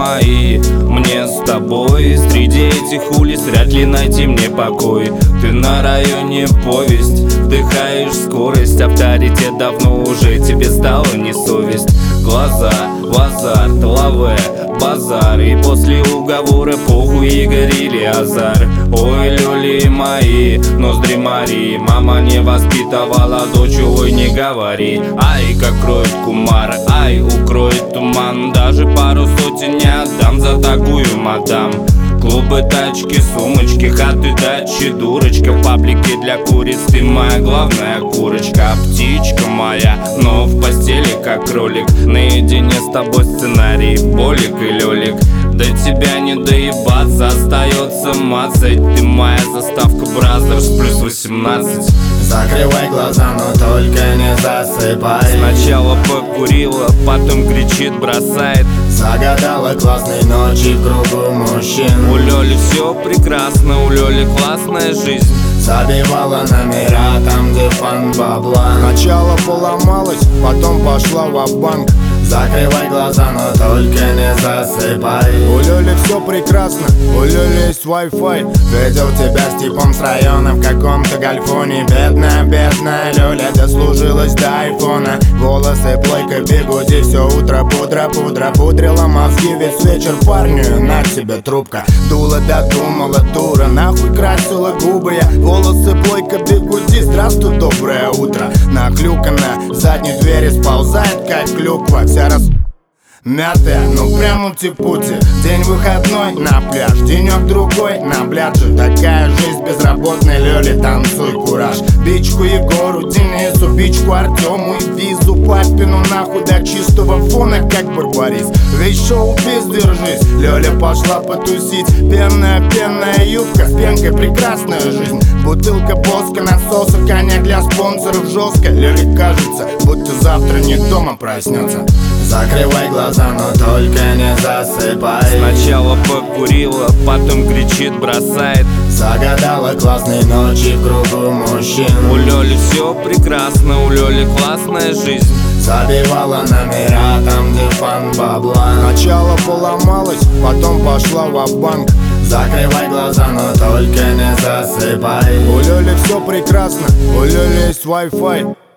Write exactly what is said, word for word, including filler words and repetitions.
мои. Мне с тобой среди этих улиц вряд ли найти мне покой. Ты на районе повесть, вдыхаешь скорость, авторитет давно уже тебе стало не совесть. Глаза в азарт, лаве, базар, и после уговора похуй Игорь или азар. Ой, люли мои, ноздри Мари, мама не воспитывала дочь, ой, не говори. Ай, как кроет кумар, ай, укроет туман, даже пару сотен не отдам за такую мадам. Клубы, тачки, сумочки, хаты, дачи, дурочка. В паблике для куриц ты моя главная курочка. Птичка моя, но в постели как кролик. Наедине с тобой сценарий, болик и лёлик. До тебя не доебаться, остается мацать. Ты моя заставка Бразерс плюс восемнадцать. Закрывай глаза, но только не засыпай. Сначала покурила, потом кричит, бросает. Загадала классной ночи в кругу мужчин. У Лёли все прекрасно, у Лёли классная жизнь. Забивала номера там, где фан бабла. Сначала поломалась, потом пошла ва-банк. Закрывай глаза, но только не засыпай. У Лёли все прекрасно, у Лёли есть Wi-Fi. Видел тебя с типом с района в каком-то гольфоне. Бедная, бедная Лёля дослужилась до айфона. Волосы, плойка, бигуди, все утро пудра, пудра. Пудрила мозги весь вечер парню, на тебе трубка. Дула додумала, дура, нахуй красила губы я. Волосы, плойка, бигуди, здравствуй, доброе утро. Наклюкана, задней двери сползает, как клюква. Вся раз... мятая, ну прям ути-пути. День выходной на пляж, денек другой на пляже. Такая жизнь безработной Лёли, танцуй, кураж. Бичку Егору, Денису, бичку Артему и визу папину нахуй до чистого фона, как барбарис. Весь шоу-биз, держись, Лёля пошла потусить. Пенная, пенная юбка, с пенкой прекрасная жизнь. Бутылка воска, насоса, коньяк для спонсоров жестко. Лёле кажется, будто завтра не дома проснется. Закрывай глаза, но только не засыпай. Сначала покурила, потом кричит, бросает. Загадала классной ночи в кругу мужчин. У Лёли все прекрасно, у Лёли классная жизнь. Забивала номера там, где фан бабла. Сначала поломалась, потом пошла ва-банк. Закрывай глаза, но только не засыпай. У Лёли все прекрасно, у Лёли есть Wi-Fi.